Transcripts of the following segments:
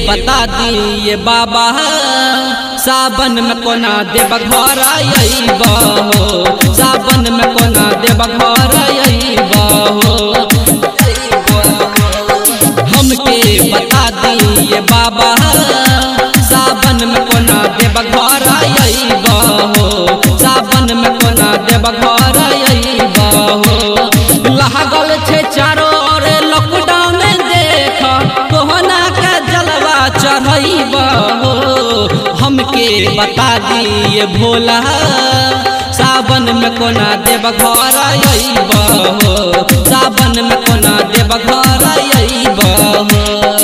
बता दिए बाबा सावन में कोना देव घर अइबा हो, सावन में कोना देव घर अइबा हो। हमके बता दिए बाबा सावन में कोना देव घर अइबा हो, सावन में कोना देव घर अइबा हो। लागल छे चारों ओर लॉकडाउन देख कोहना के जलवा चढ़इबा हो। हमके बता दिए भोला सावन में कोना देव घर अइबा हो, सावन में कोना देव घर अइबा हो।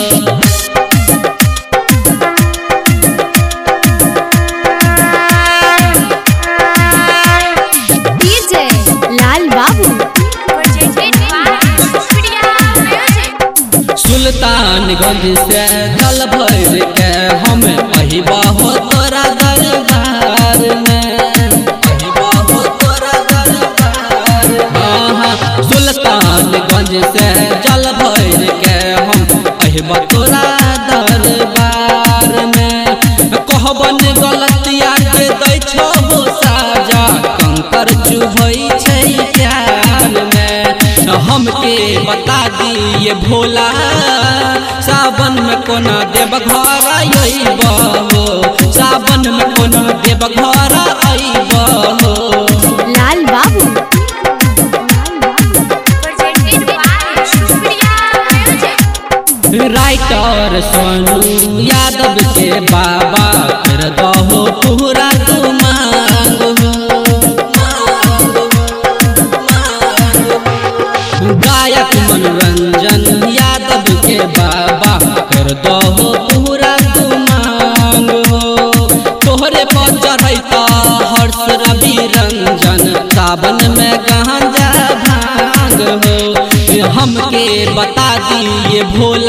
सुल्तानगंज से जल भर के हम अइबा हो तोरा दरबार में, अइबा हो तोरा दरबार। सुल्तानगंज से जल भर के हम अइबा तोरा दरबार में। कहबन गलतिया के दै छो साजा कंकर चुभई छै प्यार में। हमके बता दिए भोला सावन में कोना देव घर अइबा हो, सावन में कोना देव घर अइबा हो। लाल बाबू राइटर सोनू यादव के बाबा कर दहो पूरा तू मांग हो। गायक मनोरंजन यादव के बाबा कर दहो पूरा तू मांग हो। तोहरे पर चढ़ैता हर्ष रवि रंजन सावन में गांजा भांग हो। हमके बता दिए भोला